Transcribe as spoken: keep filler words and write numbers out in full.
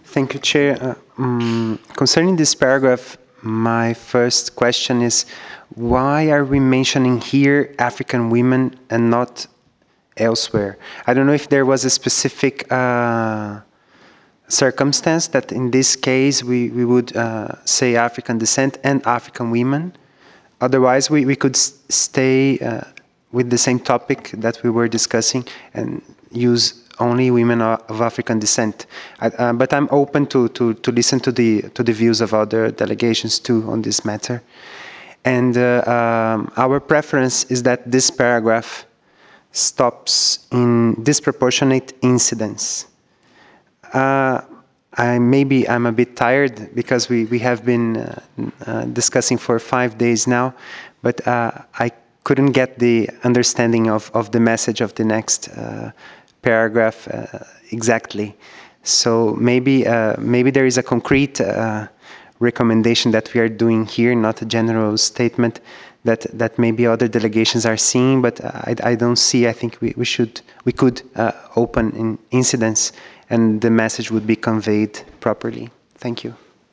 Thank you, Chair. Uh, um, concerning this paragraph, my first question is, why are we mentioning here African women and not elsewhere? I don't know if there was a specific uh, circumstance that in this case we, we would uh, say African descent and African women. Otherwise, we, we could s stay uh, with the same topic that we were discussing and use only women of African descent. I, uh, but I'm open to, to, to listen to the, to the views of other delegations too on this matter. And uh, um, our preference is that this paragraph stops in disproportionate incidents. Uh, I maybe I'm a bit tired because we, we have been uh, uh, discussing for five days now, but uh, I couldn't get the understanding of, of the message of the next uh, paragraph uh, exactly. So maybe uh, maybe there is a concrete uh, recommendation that we are doing here, not a general statement that that maybe other delegations are seeing, but I, I don't see. I think we, we should we could uh, open in incidents and the message would be conveyed properly. Thank you.